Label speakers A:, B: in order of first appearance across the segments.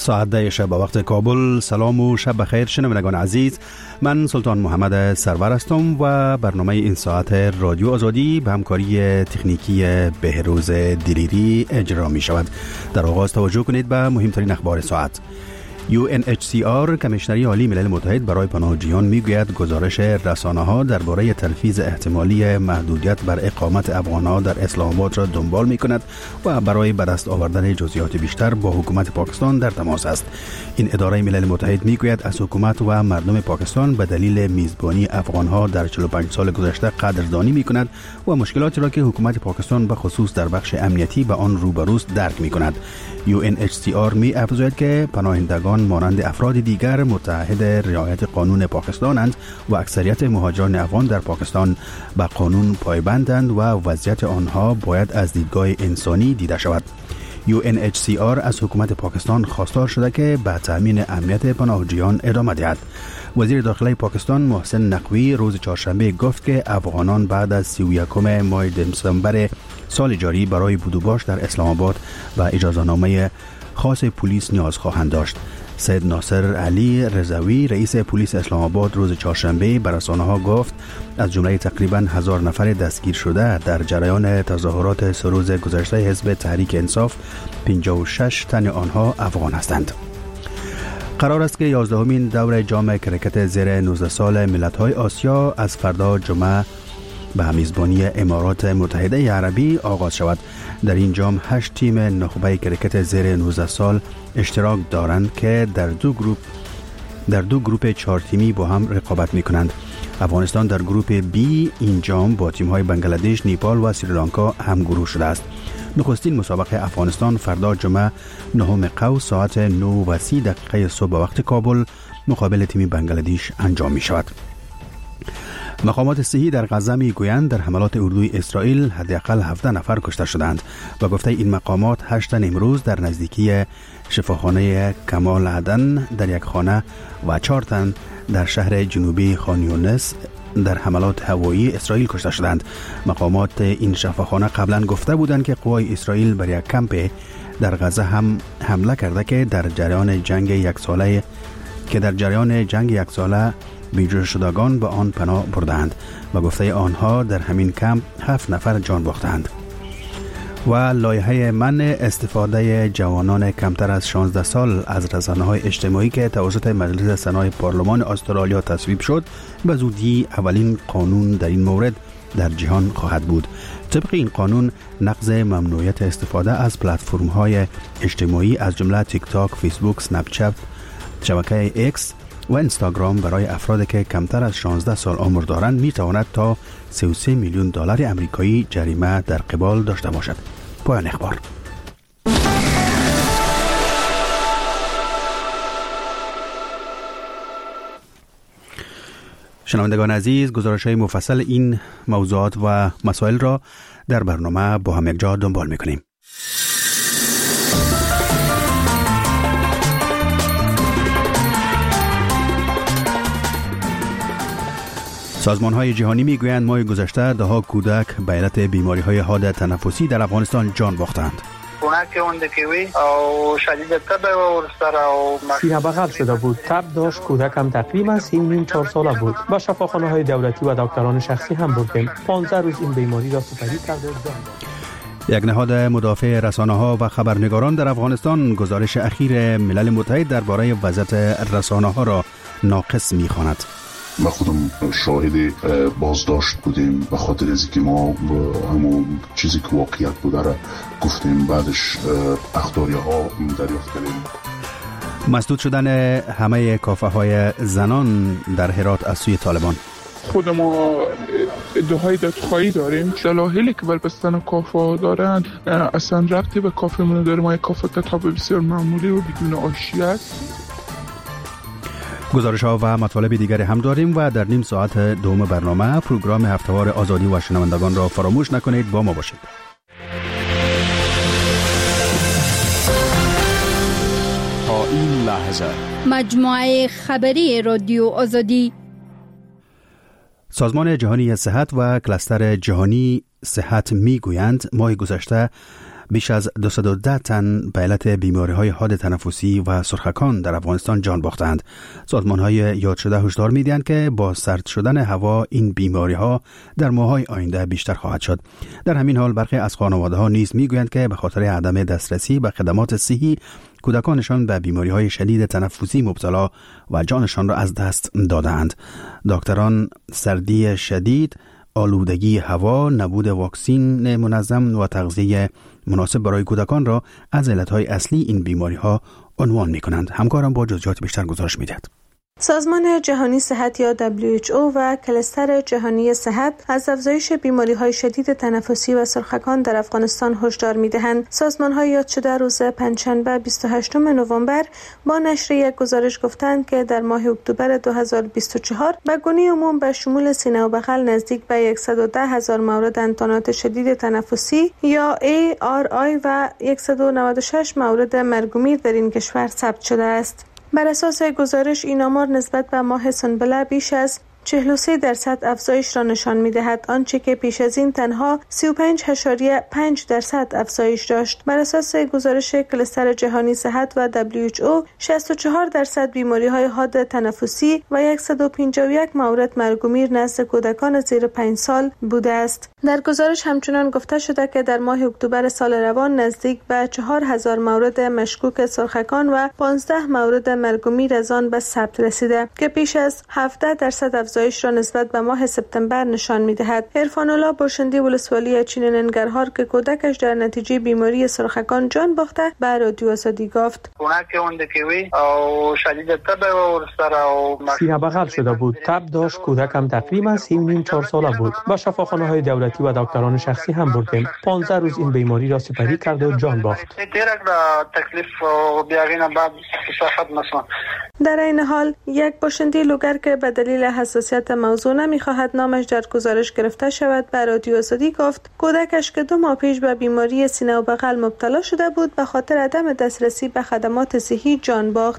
A: ساعت 10 شب به وقت کابل. سلام و شب بخیر شنوندگان عزیز. من سلطان محمد سرور هستم و برنامه این ساعت رادیو آزادی به همکاری تکنیکی بهروز دلیری اجرا می شود. در آغاز توجه کنید به مهمترین اخبار ساعت. UNHCR کمیشنری عالی ملل متحد برای پناهجویان میگوید گزارش رسانه‌ها درباره تلفیظ احتمالی محدودیت بر اقامت افغان‌ها در اسلام آباد را دنبال می‌کند و برای به دست آوردن جزئیات بیشتر با حکومت پاکستان در تماس است. این اداره ملل متحد میگوید از حکومت و مردم پاکستان به دلیل میزبانی افغان‌ها در 45 سال گذشته قدردانی می‌کند و مشکلاتی را که حکومت پاکستان به خصوص در بخش امنیتی به آن روبروست درک می‌کند. UNHCR می‌افزاید که پناهندگان مانند افراد دیگر متعهد رعایت قانون پاکستانند و اکثریت مهاجران افغان در پاکستان به قانون پایبندند و وضعیت آنها باید از دیدگاه انسانی دیده شود. UNHCR از حکومت پاکستان خواستار شده که به تأمین امنیت پناهجویان ادامه دهد. وزیر داخلی پاکستان محسن نقوی روز چهارشنبه گفت که افغانان بعد از 31 ماه دسامبر سال جاری برای بود و باش در اسلام آباد و اجازه‌نامه خاص پلیس نیاز خواهند داشت. سید ناصر علی رضوی رئیس پلیس اسلام آباد روز چهارشنبه به رسانه‌ها گفت از جمله تقریباً 1000 نفر دستگیر شده در جریان تظاهرات سه روز گذشته حزب تحریک انصاف 56 تن آنها افغان هستند. قرار است که 11مین دور جام کرکت زیر 19 سال ملت‌های آسیا از فردا جمعه به میزبانی امارات متحده عربی آغاز شود. در این جام 8 تیم نخبه کرکت زیر 19 سال اشتراک دارند که در دو گروپ 4 تیمی با هم رقابت می‌کنند. افغانستان در گروپ B این جام با تیم‌های بنگلادش، نیپال و سریلانکا همگروه شده است. نخستین مسابقه افغانستان فردا جمعه 9 قوس ساعت 9:30 صبح به وقت کابل مقابل تیم بنگلادش انجام می‌شود. مقامات صحی در غزه میگویند در حملات اردوی اسرائیل حداقل 17 نفر کشته شدند و گفته این مقامات 8 تن امروز در نزدیکی شفاخانه کمال عدن در یک خانه و 4 تن در شهر جنوبی خان یونس در حملات هوایی اسرائیل کشته شدند. مقامات این شفاخانه قبلا گفته بودند که قوای اسرائیل بر یک کمپ در غزه هم حمله کرده که در جریان جنگ یک ساله بیجوش شدگان به آن پناه بردند و گفته آنها در همین کمپ 7 نفر جان باختند. و لایحه منع استفاده جوانان کمتر از 16 سال از رسانه‌های اجتماعی که توسط مجلس سنای پارلمان استرالیا تصویب شد به زودی اولین قانون در این مورد در جهان خواهد بود. طبق این قانون نقض ممنوعیت استفاده از پلتفرم‌های اجتماعی از جمله تیک تاک، فیسبوک، اسنپ چت، شبکه ایکس و اینستاگرام برای افرادی که کمتر از 16 سال عمر دارند می تواند تا 33 میلیون دلار آمریکایی جریمه در قبال داشته باشد. پایان اخبار. شنوندگان عزیز، گزارش‌های مفصل این موضوعات و مسائل را در برنامه با هم یک جا دنبال می‌کنیم. سازمان‌های جهانی می‌گویند ماه گذشته ده‌ها کودک به علت بیماری‌های حاد تنفسی در افغانستان جان باختند.
B: سینه بغل شده بود. تب داشت. کودکم تقریبا 3.5-4 ساله بود. با شفاخانه‌های دولتی و دکتران شخصی هم بردیم. 15 روز این بیماری را سپری کرد.
A: یک نهاد مدافع رسانه‌ها و خبرنگاران در افغانستان گزارش اخیر ملل متحد درباره وضعیت رسانه‌ها را ناقص می‌خواند.
C: ما خودم شاهد بازداشت بودیم به خاطر از اینکه ما همون چیزی که واقعیت بوده را گفتیم، بعدش اخطاری ها دریافت کردیم.
A: مسدود شدن همه کافه های زنان در هرات از سوی طالبان.
D: خود ما ادعای دادخواهی داریم. دلایلی که بر بستن کافه ها دارند اصلا ربطی به کافه من نداره. ما یک کافه کتاب بسیار معمولی و بدون آشی است.
A: گزارش‌ها و مطالب دیگری هم داریم و در نیم ساعت دوم برنامه پروگرام هفتهوار آزادی و شنوندگان را فراموش نکنید. با ما باشید.
E: تا این لحظه
F: مجموعه خبری رادیو آزادی.
A: سازمان جهانی صحت و کلاستر جهانی صحت میگویند ماه گذشته بیش از 210 تن به علت بیماری‌های حاد تنفسی و سرخکان در افغانستان جان باختند. سازمان‌های یاد شده هشدار می‌دهند که با سرد شدن هوا این بیماری‌ها در ماه‌های آینده بیشتر خواهد شد. در همین حال برخی از خانواده‌ها نیز می‌گویند که به خاطر عدم دسترسی به خدمات صحی کودکانشان به بیماری‌های شدید تنفسی مبتلا و جانشان را از دست دادند. دکتران سردی شدید، آلودگی هوا، نبود واکسین منظم و تغذیه مناسب برای کودکان را از علتهای اصلی این بیماری‌ها عنوان می‌کنند. همکارم با جزئیات بیشتر گزارش می‌دهد.
G: سازمان جهانی صحت یا WHO و کلستر جهانی صحت از افزایش بیماری‌های شدید تنفسی و سرخکان در افغانستان هشدار می‌دهند. سازمان‌های یاد شده روز پنجشنبه 28 نوامبر با نشر یک گزارش گفتند که در ماه اکتبر 2024 به گونه عموم به شمول سینه و بغل نزدیک به 110,000 مورد انتانات شدید تنفسی یا ARI و 196 مورد مرگ و میر در این کشور ثبت شده است. بر اساس گزارش این آمار نسبت به ماه سنبله بیش از 43% افزایش را نشان می‌دهد، آنچه که پیش از این تنها 35.5% افزایش داشت. بر اساس گزارش کلستر جهانی صحت و WHO 64% بیماری‌های حاد تنفسی و 151 مورد مرگ و میر نزد کودکان زیر 5 سال بوده است. در گزارش همچنان گفته شده که در ماه اکتبر سال روان نزدیک به 4000 مورد مشکوک سرخکان و 15 مورد مرگ و میر از آن به ثبت رسیده که بیش از 17% افزایش را نسبت به ماه سپتامبر نشان می‌دهد. عرفان الله باشنده ولسوالی چین ننگرهار که کودکش در نتیجه بیماری سرخکان جان باخته به رادیو آزادی گفت:
B: سینه بغل شده بود، تب داشت، کودکم تقریبا 3.5-4 ساله بود. با شفاخانه‌های دولتی و دکتران شخصی هم بردیم. 15 روز این بیماری را سپری کرد و جان باخت.
G: در این حال یک باشنده لوگر که به دلیل حساسیت موضوع نمی‌خواهد نامش در گزارش گرفته شود به رادیو آزادی گفت کودکش که 2 ماه پیش به بیماری سینه و بغل مبتلا شده بود به خاطر عدم دسترسی به خدمات صحی جان باخت.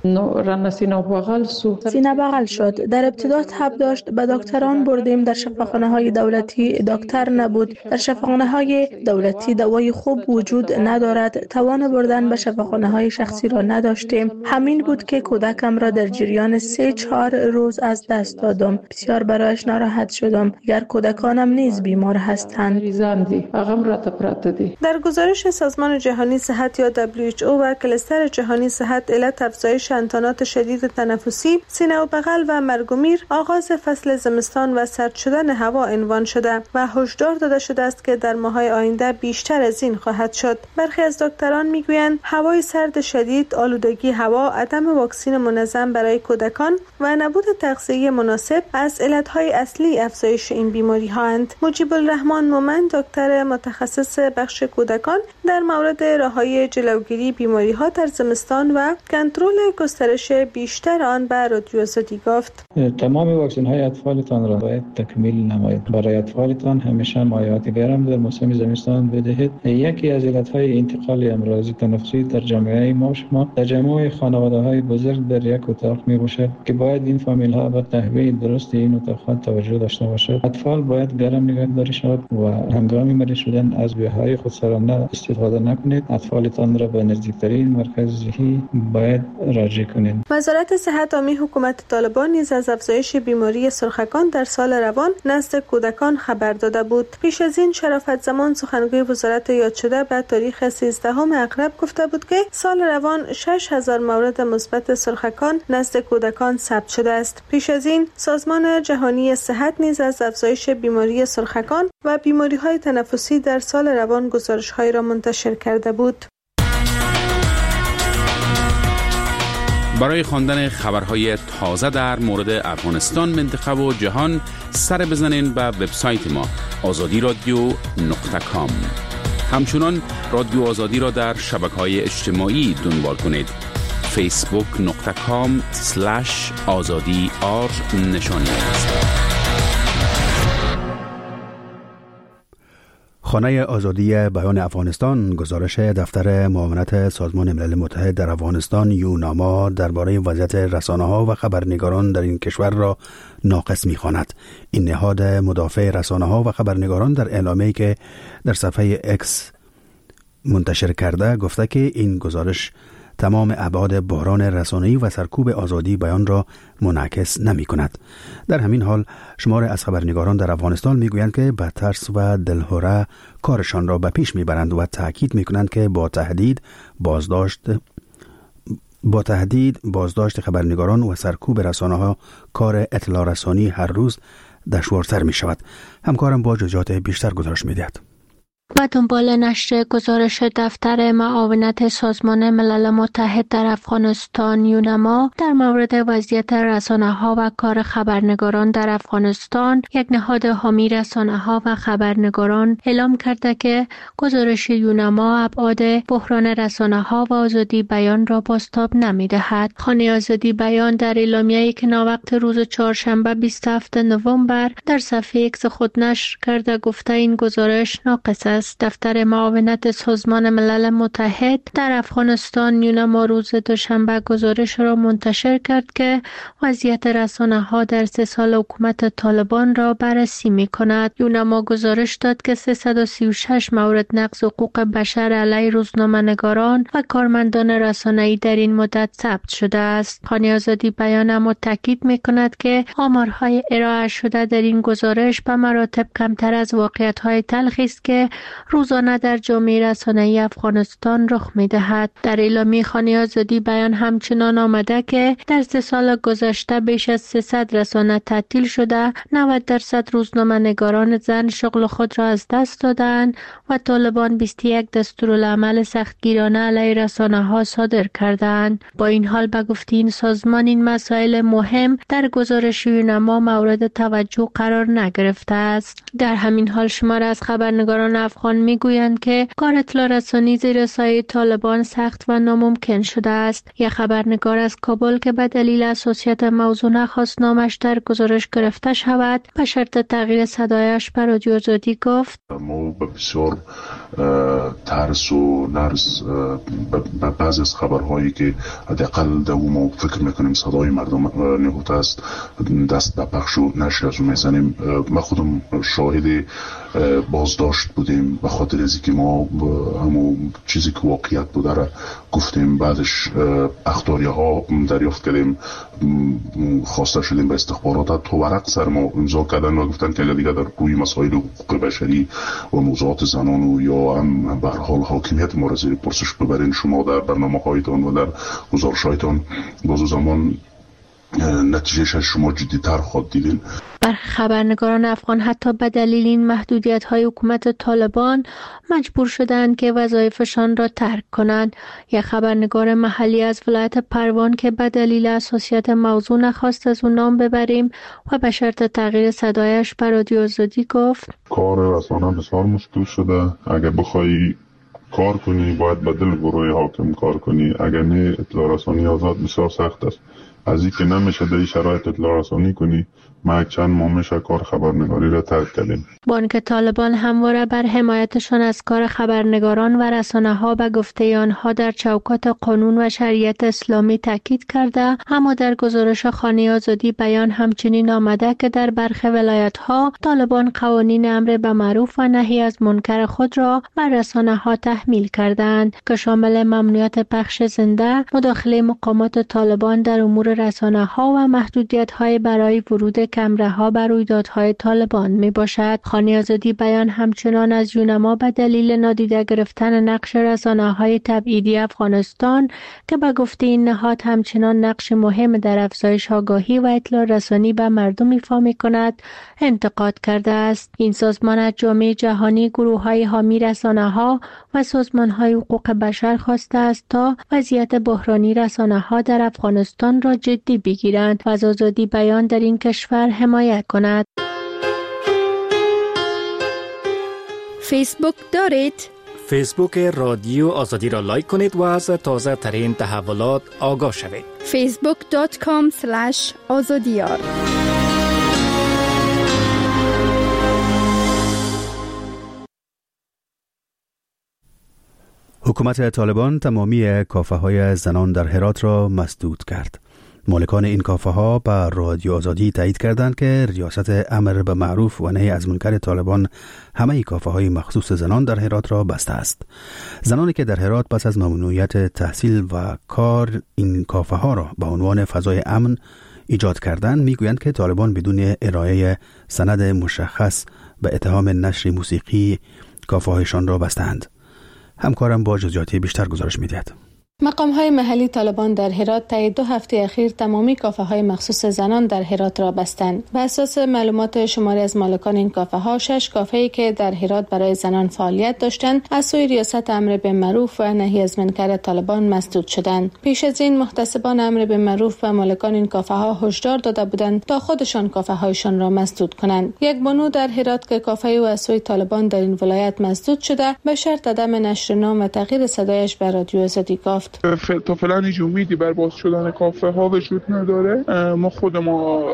H: سینه بغل شد. در ابتدا تب داشت. به دکتران بردیم. در شفاخانه‌های دولتی دکتر نبود. در شفاخانه‌های دولتی دوای خوب وجود ندارد. توان بردن به شفاخانه‌های شخصی را نداشتیم. همین بود که کودکم را در جریان 3-4 روز از دست دادم. بسیار برایش ناراحت شدم. اگر کودکانم نیز بیمار هستند.
G: در گزارش سازمان جهانی صحت یا WHO و کلستر جهانی صحت علت افزایش انتانات شدید تنفسی، سینه و بغل و مرگ و میر آغاز فصل زمستان و سرد شدن هوا عنوان شده و هشدار داده شده است که در ماه‌های آینده بیشتر از این خواهد شد. برخی از دکتران میگویند هوای سرد شدید، آلودگی هوا، عدم واکسین منظم برای کودکان و نبود تغذیه مناسب از علتهای اصلی افزایش این بیماری‌هاند. مجیب الرحمن مومن دکتر متخصص بخش کودکان در مورد راه‌های جلوگیری بیماری‌ها در زمستان و کنترل گسترش بیشتر آن به رادیو آزادی گفت:
I: تمام واکسن‌های اطفالتان را باید تکمیل نمایید. برای اطفالتان همیشه مایعات گرم در موسم زمستان بدهید. یکی از علتهای انتقال امراض تنفسی در جامعه ما شما تجمع خانواده‌های بزرگ در یک اتاق می‌باشد که باید این فامیل‌ها به تهویه درست این اتاق‌ها توجه داشته باشد. اطفال باید گرم نگهداری شود و هنگام مریض شدن از بی‌های خودسرانه استفاده نکنید. اطفالتان را به نزدیکترین مرکز صحی باید راجع کنید.
G: وزارت صحت عامی حکومت طالبان نیز از افزایش بیماری سرخکان در سال روان نزد کودکان خبر داده بود. پیش از این شرافت زمان سخنگوی وزارت یاد شده به تاریخ 13 اقرب گفته بود که سال روان 6,000 مورد مثبت سرخکان نزد کودکان ثبت شده است. پیش از این سازمان جهانی صحت نیز از افزایش بیماری سرخکان و بیماری‌های تنفسی در سال روان گزارش‌هایی را منتشر کرده بود.
E: برای خواندن خبرهای تازه در مورد افغانستان، منطقه و جهان سر بزنین به وبسایت ما azadiradio.com. همچنان رادیو آزادی را در شبکه‌های اجتماعی دنبال کنید. facebook.com/azadi_r
A: خانه آزادی بیان افغانستان گزارش دفتر معاونت سازمان ملل متحد در افغانستان یوناما درباره وضعیت رسانه‌ها و خبرنگاران در این کشور را ناقص می‌خواند. این نهاد مدافع رسانه‌ها و خبرنگاران در اعلامیه‌ای که در صفحه X منتشر کرده گفته که این گزارش تمام ابعاد بحران رسانه‌ای و سرکوب آزادی بیان را منعکس نمی کند. در همین حال شمار از خبرنگاران در افغانستان می گویند که به ترس و دلهره کارشان را به پیش می برند و تأکید می کنند که با تهدید بازداشت خبرنگاران و سرکوب رسانه ها کار اطلاع رسانی هر روز دشوارتر می شود. همکارم با جزئیات بیشتر گزارش می دهد.
J: و دنبال نشر گزارش دفتر معاونت سازمان ملل متحد در افغانستان یونما در مورد وضعیت رسانه‌ها و کار خبرنگاران در افغانستان، یک نهاد حامی رسانه‌ها و خبرنگاران اعلام کرده که گزارش یونما ابعاد بحران رسانه‌ها و آزادی بیان را بازتاب نمی‌دهد. خانه آزادی بیان در اعلامیه‌ای که ناوقت روز چهارشنبه 27 نوامبر در صفحه X خود نشر کرده گفته این گزارش ناقص است. دفتر معاونت سازمان ملل متحد در افغانستان یونما روز دوشنبه گزارش را منتشر کرد که وضعیت رسانه‌ها در 3 سال حکومت طالبان را بررسی می‌کند. یونما گزارش داد که 336 مورد نقض حقوق بشر علیه روزنامه‌نگاران و کارمندان رسانه‌ای در این مدت ثبت شده است. خانه آزادی بیان اما تاکید می‌کند که آمارهای ارائه شده در این گزارش به مراتب کمتر از واقعیت‌های تلخی است که روزانه در جامعه رسانه‌ای افغانستان رخ می‌دهد. در اعلامیه خانه آزادی بیان همچنان آمده که در 3 سال گذشته بیش از 300 رسانه تعطیل شده، 90% روزنامه‌نگاران زن شغل خود را از دست دادند و طالبان 21 دستورالعمل سختگیرانه علیه رسانه‌ها صادر کردند. با این حال به گفته این سازمان این مسائل مهم در گزارش یونما مورد توجه قرار نگرفته است. در همین حال شمار از خبرنگاران افغان میگویند که کار اطلاع رسانی زیر سایه طالبان سخت و ناممکن شده است. یک خبرنگار از کابل که به دلیل حساسیت موضوع نخواست نامش در گزارش گرفته شود به شرط تغییر صدایش به رادیو آزادی گفت:
C: ما بسیار ترس و لرز به بعضی از خبرهایی که حداقل ما فکر میکنیم صدای مردم نهفته است دست به پخش و نشر از اون میزنیم. ما خودم شاهد بازداشت بودیم به خاطر از اینکه ما همون چیزی که واقعیت بوده را گفتیم. بعدش اخطاریه ها دریافت کردیم، خواسته شدیم به استخبارات تو ورق سر ما امضا کردن و گفتن که اگر دیگه در روی مسائل حقوق بشری و موضوعات زنان و یا هم به هر حال حاکمیت ما را زیر پرسش ببرین، شما در برنامه هایتان و در گزارش‌هایتان بازو زمان نتیجهش از شما جدی‌تر خواهد دیدین.
J: خبرنگاران افغان حتی به دلیل این محدودیت‌های حکومت طالبان مجبور شدند که وظایفشان را ترک کنند. یک خبرنگار محلی از ولایت پروان که به دلیل حساسیت موضوع نخواست از اون نام ببریم و به شرط تغییر صدایش به رادیو آزادی گفت:
D: کار رسانه بسیار مشکل شده. اگر بخوای کار کنی باید به دل گروه حاکم کار کنی، اگر نه اطلاع رسانی آزاد بسیار سخت است. از این که نمیشه در این شرایط اطلاع رسانی کنی، ما چند ماه میشه کار خبرنگاری را ترک کردیم.
J: با اینکه طالبان همواره بر حمایتشان از کار خبرنگاران و رسانه‌ها به گفته آنها در چوکات قانون و شریعت اسلامی تاکید کرده، اما در گزارش خانه آزادی بیان همچنین آمده که در برخی ولایت‌ها طالبان قوانین امر به معروف و نهی از منکر خود را بر رسانه‌ها تحمیل کردند که شامل ممنوعیت پخش زنده، مداخله مقامات طالبان در امور رسانه‌ها و محدودیت‌های برای ورود کمره‌ها بر رویدادهای طالبان میباشد. خانه آزادی بیان همچنان از یونما به دلیل نادیده گرفتن نقش رسانه‌های تبعیدی افغانستان که به گفته این نهاد همچنان نقش مهم در افزایش آگاهی و اطلاع رسانی به مردم ایفا می‌کند انتقاد کرده است. این سازمان از جامعه جهانی، گروه‌های حامی رسانه‌ها و سازمان‌های حقوق بشر خواسته است تا وضعیت بحرانی رسانه‌ها در افغانستان را جدی بگیرند و از آزادی بیان در این کشور حمایت کند.
F: فیسبوک دارید؟
K: فیسبوک رادیو آزادی را لایک کنید و از تازه ترین تحولات آگاه شوید.
F: facebook.com/azadiyar.
A: حکومت طالبان تمامی کافه‌های زنان در هرات را مسدود کرد. مالکان این کافه ها به رادیو آزادی تایید کردند که ریاست امر به معروف و نهی از منکر طالبان همه کافه های مخصوص زنان در هرات را بسته است. زنانی که در هرات پس از ممنوعیت تحصیل و کار این کافه ها را به عنوان فضای امن ایجاد کردند میگویند که طالبان بدون ارائه سند مشخص به اتهام نشر موسیقی کافه هایشان را بستند. همکارم با جزئیات بیشتر گزارش می‌دهد.
H: مقام‌های محلی طالبان در هرات طی 2 هفته اخیر تمامی کافه‌های مخصوص زنان در هرات را بستند. بر اساس معلومات شماری از مالکان این کافه‌ها، 6 کافه‌ای که در هرات برای زنان فعالیت داشتند، از سوی ریاست امر به معروف و نهی از منکر طالبان مسدود شدند. پیش از این محتسبان امر به معروف و مالکان این کافه‌ها هشدار داده بودند تا خودشان کافه‌هایشان را مسدود کنند. یک بانو در هرات که کافه او از سوی طالبان در این ولایت مسدود شده، به شرط عدم نشر نام و تغییر صدایش به رادیو آزادی گفت:
L: تا فعلا هیچ امیدی بر باز شدن کافه ها وجود نداره. ما خود ما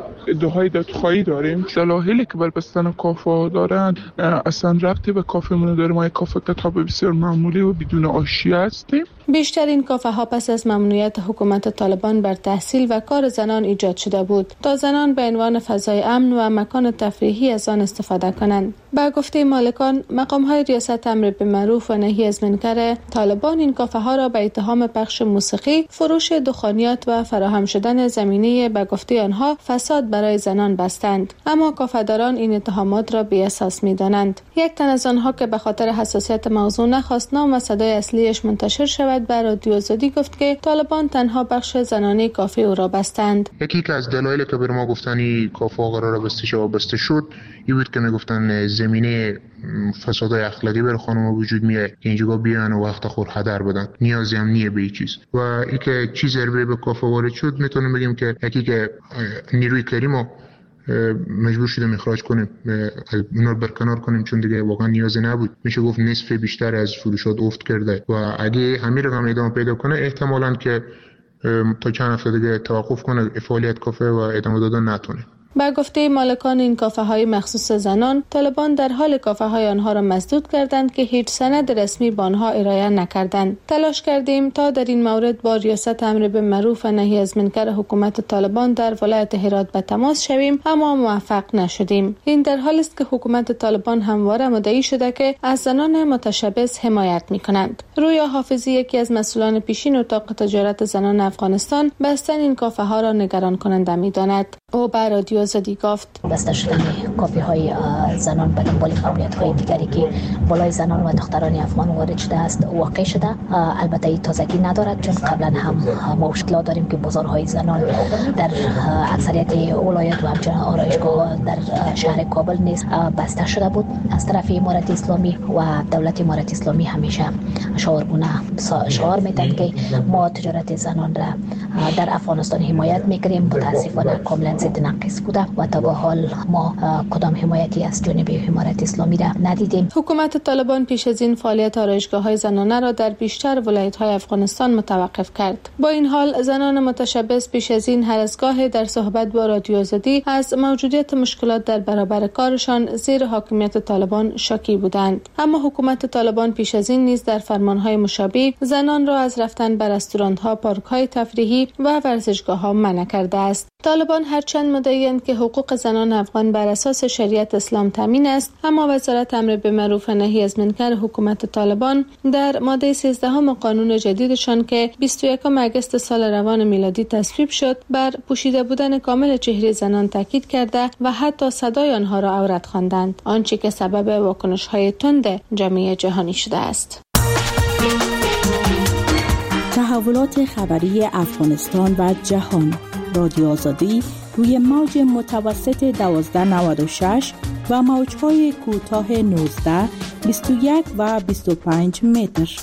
L: ادعای دادخواهی داریم. دلایلی که بر بستن کافه ها دارن اصلا ربطی به کافه مون نداره. ما یک کافه کتاب بسیار معمولی و بدون آشیه هستیم.
H: بیشتر این کافه ها پس از ممنوعیت حکومت طالبان بر تحصیل و کار زنان ایجاد شده بود تا زنان به عنوان فضای امن و مکان تفریحی از آن استفاده کنند. با گفته مالکان، مقام های ریاست امر به معروف و نهی از منکر طالبان این کافه ها را به اتهام پخش موسیقی، فروش دخانیات و فراهم شدن زمینه به گفته آنها فساد برای زنان بستند. اما کافه‌داران این اتهامات را بی اساس می‌دانند. یک تن از آنها که به خاطر حساسیت موضوع نخواست نام و صدای اصلیش منتشر شود، بر رادیو آزادی گفت که طالبان تنها بخش زنانه کافه او را بستند.
M: یکی از دلایلی که بر ما گفتن کافه قرار بسته شد این بود که میگفتن زمینه فساد اخلاقی بر خانم وجود میاد که اینجا بیان و وقت خور هدر بدن، نیازی هم نیه به چیز. و اینکه چیز ضربه به کافه وارد شد، میتونیم بگیم که یکی که نیروی کریمو مجبور شدیم اخراج کنیم، اونا رو برکنار کنیم، چون دیگه واقعا نیازی نبود. میشه گفت نصف بیشتر از فروشات افت کرده و اگه همین رقم ادامه پیدا کنه احتمالاً که تا چند هفته دیگه توقف کنه فعالیت کافه و ادامه دادن نتونه.
H: با گفته مالکان این کافه های مخصوص زنان، طالبان در حال کافه های آنها را مسدود کردند که هیچ سند رسمی به آنها ارائه نکردند. تلاش کردیم تا در این مورد با ریاست امر به معروف و نهی از منکر حکومت طالبان در ولایت هرات به تماس شویم، اما موفق نشدیم. این در حالی است که حکومت طالبان همواره مدعی شده که از زنان متشبث حمایت می‌کنند. رویا حافظی، یکی از مسئولان پیشین اتاق تجارت زنان افغانستان، بستن این کافه ها را نگران کننده می‌داند. او بر رادیو آزادی گفت:
N: بسته شدن کافه های زنان به دنبال فعالیت های دیگری که بالای زنان و دختران افغان وارد شده است واقع شده. البته این تازگی ندارد، چون قبلا هم ما مشکلات داریم که بازارهای زنان در اکثریت ولایت و همچنین آرایشگاه در شهر کابل نیز بسته شده بود. از طرف امارت اسلامی و دولت امارت اسلامی همیشه شعار میدن که ما تجارت زنان را در افغانستان حمایت میکنیم. متاسفانه کاملا ضد نقیص بوده و تا به حال ما کدام حمایتی از جانب امارت اسلامی را ندیدیم.
H: حکومت طالبان پیش از این فعالیت آرایشگاه‌های زنانه را در بیشتر ولایت‌های افغانستان متوقف کرد. با این حال زنان متشبث پیش از این هر از گاه در صحبت با رادیو آزادی از موجودیت مشکلات در برابر کارشان زیر حاکمیت طالبان شاکی بودند. اما حکومت طالبان پیش از این نیز در فرمان‌های مشابه زنان را از رفتن به رستوران‌ها، پارک‌های تفریحی و ورزشگاه‌ها منع کرده است. طالبان هرچند مدعی‌اند که حقوق زنان افغان بر اساس شریعت اسلام تامین است، اما وزارت امر به معروف و نهی از منکر حکومت طالبان در ماده 13 قانون جدیدشان که 21 آگوست سال روان میلادی تصویب شد، بر پوشیده بودن کامل چهره زنان تاکید کرده و حتی صدای آنها را عورت خواندند، آنچه که سبب واکنش‌های تند جامعه جهانی شده است.
O: تحولات خبری افغانستان و جهان. رادیو آزادی روی موج متوسط 1296 و موج‌های کوتاه 19، 21 و 25 متر.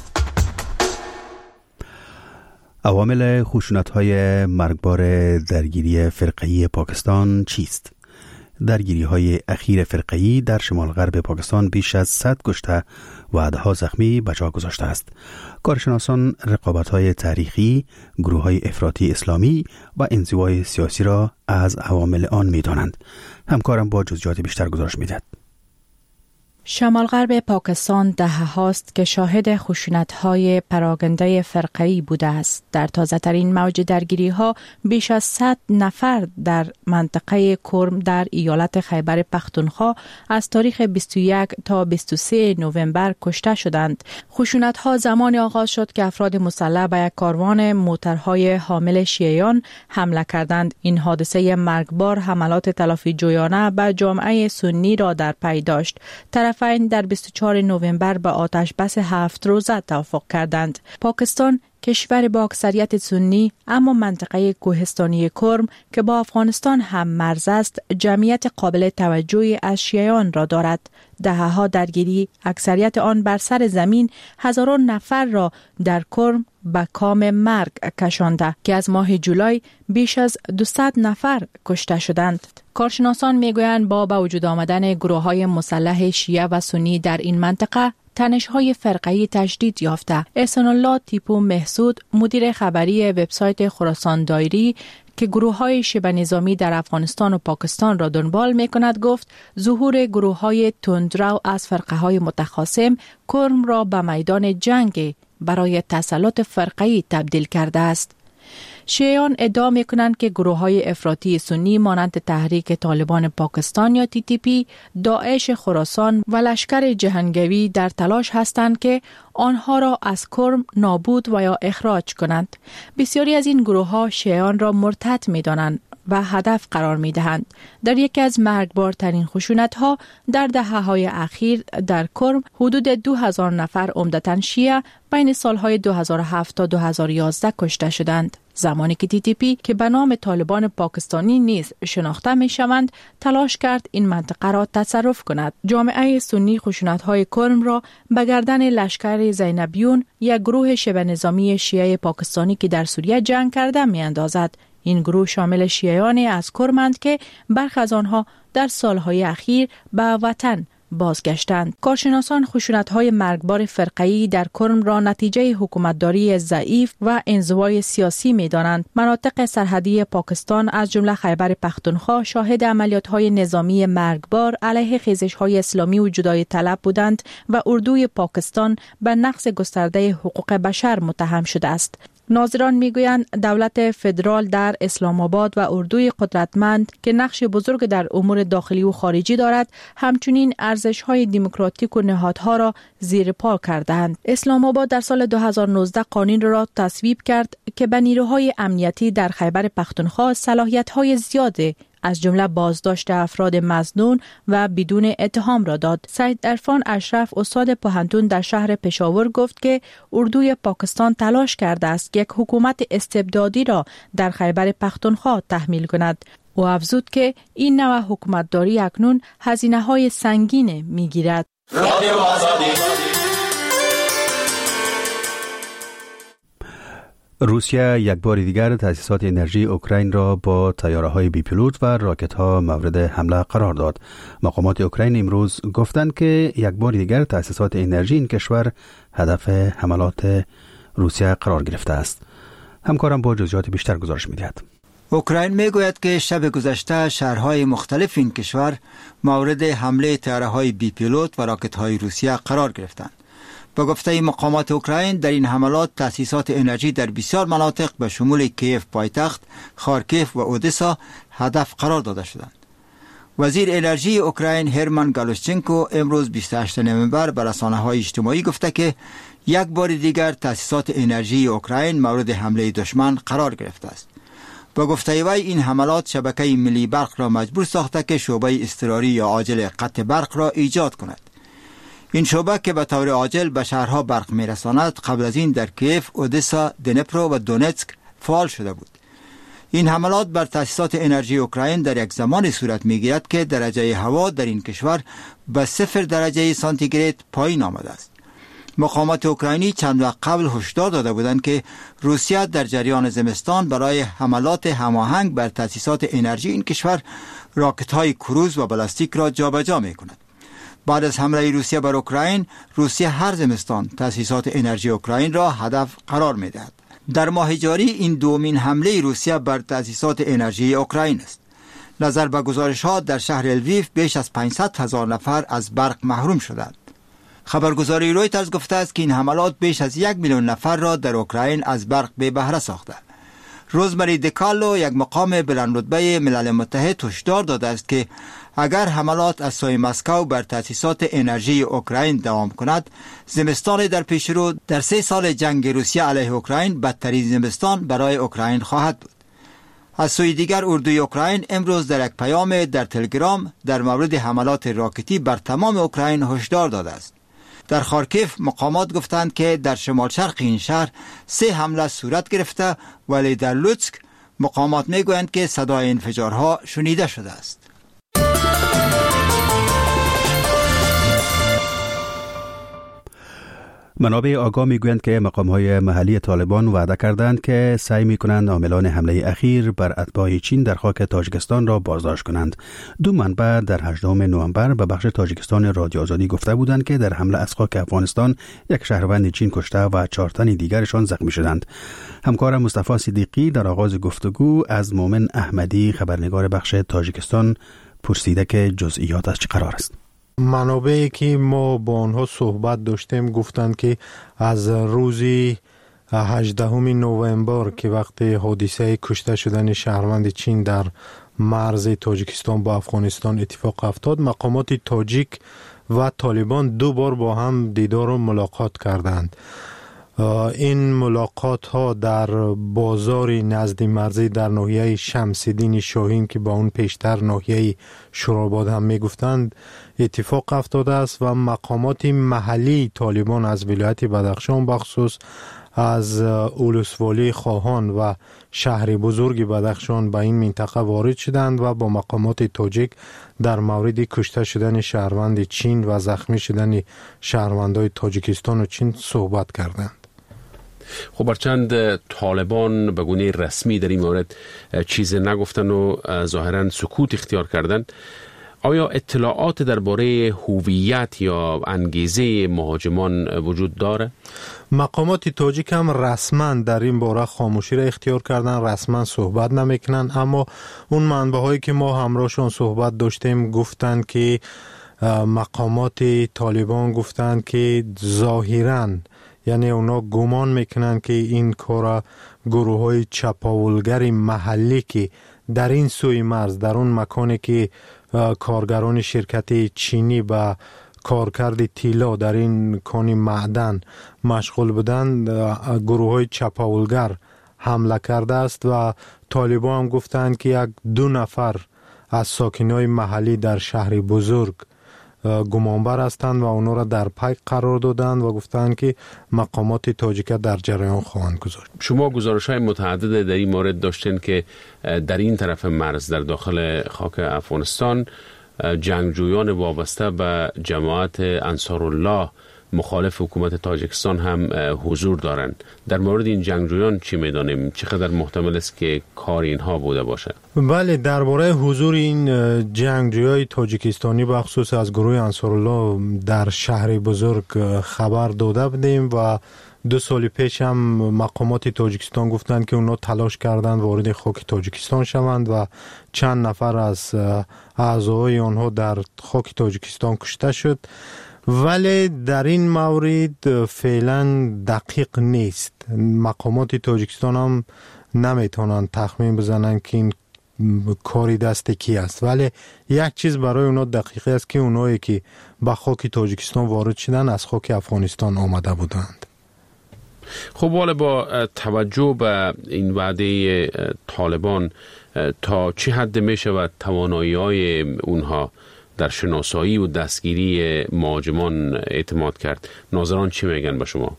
A: عوامل خشونت‌های مرگبار درگیری فرقه‌ای پاکستان چیست؟ درگیری‌های اخیر فرقه‌ای در شمال غرب پاکستان بیش از 100 کشته و ده‌ها زخمی به جا گذاشته است. کارشناسان رقابت‌های تاریخی، گروه‌های افراطی اسلامی و انزوای سیاسی را از عوامل آن می‌دانند. همکارم با جزئیات بیشتر گزارش می‌دهد.
P: شمال غرب پاکستان دهه هاست که شاهد خشونت‌های پراکنده فرقه‌ای بوده است. در تازه‌ترین موج درگیری‌ها بیش از 100 نفر در منطقه کرم در ایالت خیبر پختونخوا از تاریخ 21 تا 23 نوامبر کشته شدند. خشونت‌ها زمان آغاز شد که افراد مسلح به یک کاروان موترهای حامل شیعیان حمله کردند. این حادثه مرگبار حملات تلافی جویانه به جامعه سنی را در پی داشت. طرفین در 24 نوامبر به آتش بس 7 روزه توافق کردند. پاکستان کشور با اکثریت سنی اما منطقه کوهستانی کرم که با افغانستان هم مرز است، جمعیت قابل توجهی از شیعیان را دارد. دهه‌ها درگیری، اکثریت آن بر سر زمین، هزاران نفر را در کرم به کام مرگ کشانده که از ماه جولای بیش از 200 نفر کشته شدند. کارشناسان میگویند با به وجود آمدن گروه‌های مسلح شیعه و سنی در این منطقه، تنش‌های فرقه‌ای تجدید یافته. احسان الله تیپو محسود، مدیر خبری وبسایت خراسان دایری که گروه‌های شبه نظامی در افغانستان و پاکستان را دنبال می‌کند، گفت ظهور گروه‌های تندرو از فرقه‌های متخاصم کرم را به میدان جنگ برای تسلط فرقه‌ای تبدیل کرده است. شیعیان ادعا می‌کنند که گروه‌های افراطی سنی مانند تحریک طالبان پاکستان یا TTP، داعش خراسان و لشکر جهنگوی در تلاش هستند که آنها را از کرم نابود و یا اخراج کنند. بسیاری از این گروه‌ها شیعیان را مرتد می‌دانند و هدف قرار می‌دهند. در یکی از مرگبارترین خشونت‌ها در دهه‌های اخیر در کرم حدود 2000 نفر عمدتاً شیعه بین سالهای 2007 تا 2011 کشته شدند. زمانی که TTP که به نام طالبان پاکستانی نیز شناخته می‌شوند تلاش کرد این منطقه را تصرف کند. جامعه سنی خشونت‌های کرم را به گردن لشکر زینبیون، یک گروه شبه نظامی شیعه پاکستانی که در سوریه جنگ کرده می‌اندازد. این گروه شامل شیعیانی از کرمند که برخی از آنها در سالهای اخیر به وطن بازگشتند. کارشناسان خشونت‌های مرگبار فرقه‌ای در کرم را نتیجه حکومتداری ضعیف و انزوای سیاسی می‌دانند. مناطق سرحدی پاکستان از جمله خیبر پختونخوا شاهد عملیات‌های نظامی مرگبار علیه خیزش‌های اسلامی و جدای طلب بودند و اردوی پاکستان به نقض گسترده حقوق بشر متهم شده است. ناظران میگویند دولت فدرال در اسلام آباد و اردوی قدرتمند که نقش بزرگ در امور داخلی و خارجی دارد، همچنین ارزش‌های دموکراتیک و نهادها را زیر پا کردند. اسلام آباد در سال 2019 قانون را تصویب کرد که به نیروهای امنیتی در خیبر پختونخوا صلاحیت‌های زیاده از جمله بازداشت افراد مظنون و بدون اتهام را داد. سید عرفان اشرف، استاد پوهنتون در شهر پشاور، گفت که اردوی پاکستان تلاش کرده است که یک حکومت استبدادی را در خیبر پختونخوا تحمیل کند. او افزود که این نوع حکومتداری اکنون هزینه‌های سنگین می‌گیرد.
A: روسیه یک بار دیگر تأسیسات انرژی اوکراین را با طیاره‌های بی پیلوت و راکت‌ها مورد حمله قرار داد. مقامات اوکراین امروز گفتند که یک بار دیگر تأسیسات انرژی این کشور هدف حملات روسیه قرار گرفته است. همکارم با جزئیات بیشتر گزارش می‌دهد.
Q: اوکراین میگوید که شب گذشته شهرهای مختلف این کشور مورد حمله طیاره‌های بی پیلوت و راکت‌های روسیه قرار گرفتند. به گفته مقامات اوکراین در این حملات تأسیسات انرژی در بسیار مناطق به شمول کیف پایتخت، خارکیف و اودسا هدف قرار داده شدند. وزیر انرژی اوکراین هرمان گالوشچنکو امروز 28 نوامبر به رسانه‌های اجتماعی گفته که یک بار دیگر تأسیسات انرژی اوکراین مورد حمله دشمن قرار گرفته است. با گفته وی این حملات شبکه ملی برق را مجبور ساخته که شعبه اضطراری یا عاجل قطع برق را ایجاد کند. این شعبه که به طور عاجل به شهرها برق میرساند قبل از این در کیف، اودسا، دنپرو و دونتسک فعال شده بود. این حملات بر تأسیسات انرژی اوکراین در یک زمان صورت میگیرد که درجه هوا در این کشور به 0 درجه سانتیگراد پایین آمده است. مقامات اوکراینی چند وقت قبل هشدار داده بودند که روسیه در جریان زمستان برای حملات هماهنگ بر تأسیسات انرژی این کشور راکت‌های کروز و بالستیک را جابجا می‌کند. بعد از حمله روسیه بر اوکراین، روسیه هر زمستان تأسیسات انرژی اوکراین را هدف قرار می‌دهد. در ماه جاری این دومین حمله روسیه بر تأسیسات انرژی اوکراین است. نظر به گزارش‌ها در شهر الویف بیش از 500,000 نفر از برق محروم شدند. خبرگزاری رویترز گفته است که این حملات بیش از 1 میلیون نفر را در اوکراین از برق بی بهره ساخته. روزمری دیکارلو، یک مقام بلندرتبه ملل متحد، هشدار داده است که اگر حملات از سوی مسکو بر تأسیسات انرژی اوکراین دوام کند، زمستان در پیش رو در 3 سال جنگ روسیه علیه اوکراین بدترین زمستان برای اوکراین خواهد بود. از سوی دیگر اردوی اوکراین امروز در یک پیام در تلگرام در مورد حملات راکتی بر تمام اوکراین هشدار داده است. در خارکیف مقامات گفتند که در شمال شرق این شهر 3 حمله صورت گرفته، ولی در لوتسک مقامات میگویند که صدای انفجارها شنیده شده است.
A: منابع آگاه میگویند که مقام‌های محلی طالبان وعده کردند که سعی می‌کنند عاملان حمله اخیر بر اتباع چین در خاک تاجیکستان را بازداشت کنند. 2 منبع در 18 نوامبر به بخش تاجیکستان رادیو آزادی گفته بودند که در حمله از خاک افغانستان یک شهروند چین کشته و 4 تن دیگرشان زخمی شدند. همکار مصطفی صدیقی در آغاز گفتگو از مومن احمدی، خبرنگار بخش تاجیکستان، پرسیده که جزئیات چه قرار است.
R: منابعی که ما با آنها صحبت داشتیم گفتند که از روز 18 نوامبر که وقت حادثه کشته شدن شهروند چین در مرز تاجیکستان با افغانستان اتفاق افتاد، مقامات تاجیک و طالبان 2 بار با هم دیدار و ملاقات کردند. این ملاقات ها در بازار نزد مرزی در ناحیه شمس‌الدین شاهین که با اون پیشتر ناحیه شوراباد هم می گفتند اتفاق افتاده است و مقامات محلی طالبان از ولایت بدخشان بخصوص از اولسوالی خواهان و شهر بزرگ بدخشان به این منطقه وارد شدند و با مقامات تاجیک در مورد کشته شدن شهروند چین و زخمی شدن شهروندان تاجیکستان و چین صحبت کردند.
E: خب برچند طالبان به گونه رسمی در این مورد چیز نگفتن و ظاهرا سکوت اختیار کردن، آیا اطلاعات درباره هویت یا انگیزه مهاجمان وجود داره؟
R: مقامات تاجیک هم رسما در این باره خاموشی را اختیار کردن، رسما صحبت نمیکنن، اما اون منبع هایی که ما همراهشون صحبت داشتیم گفتند که مقامات طالبان گفتند که ظاهراً یعنی اونا گمان میکنن که این کار گروه های چپاولگر محلی که در این سوی مرز در اون مکانی که کارگران شرکت چینی با کارکرد طلا در این کانی معدن مشغول بودند، گروه های چپاولگر حمله کرده است و طالبان هم گفتند که 2 نفر از ساکنای محلی در شهر بزرگ گمانبر هستند و اونا را در پی قرار دادند و گفتند که مقامات تاجیک در جریان خواهند گذاشت.
E: شما گزارش‌های متعدد در این مورد داشتین که در این طرف مرز در داخل خاک افغانستان جنگجویان وابسته به جماعت انصارالله مخالف حکومت تاجیکستان هم حضور دارند. در مورد این جنگجویان چی می‌دانیم؟ چقدر محتمل است که کار اینها بوده باشه؟
R: بله، درباره حضور این جنگجویان تاجیکستانی به خصوص از گروه انصارالله در شهر بزرگ خبر داده بودیم و 2 سال پیش هم مقامات تاجیکستان گفتند که اونا تلاش کردند وارد خاک تاجیکستان شوند و چند نفر از اعضای آنها در خاک تاجیکستان کشته شد، ولی در این مورد فعلا دقیق نیست. مقامات تاجیکستان هم نمیتونن تخمین بزنن که این کاری دست کی است، ولی یک چیز برای اونا دقیقه است که اونایی که به خاک تاجیکستان وارد شدن از خاک افغانستان آمده بودند.
E: خب حالا با توجه به این وعده طالبان تا چه حد می شود توانایی‌های اونها در شناسایی و دستگیری مهاجمان اعتماد کرد؟ ناظران چی میگن به شما؟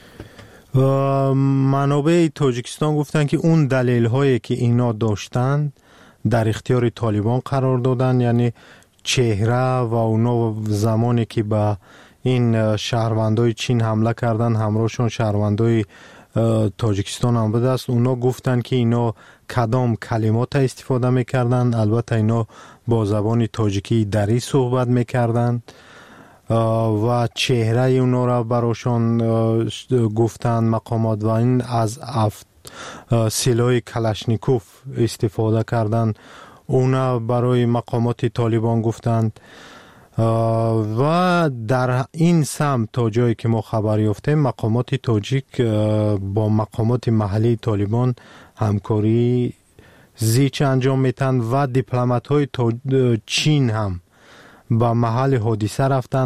R: منابع تاجیکستان گفتن که اون دلیل هایی که اینا داشتن در اختیار طالبان قرار دادن، یعنی چهره و اونا زمانی که به این شهروندای چین حمله کردن همراهشون شهروندای تاجیکستان هم بوده است. اونا گفتن که اینا کدام کلمات استفاده میکردن، البته اینا با زبان تاجیکی دری صحبت میکردن و چهره اونا را براشون گفتن مقامات و این از سلاح کلاشنیکوف استفاده کردن. اونا برای مقامات طالبان گفتند و در این سمت تا جایی که ما خبر یافتیم مقامات تاجیک با مقامات محلی طالبان همکاری زیچ انجام میتن و دیپلمات های چین هم به محل حادثه رفتن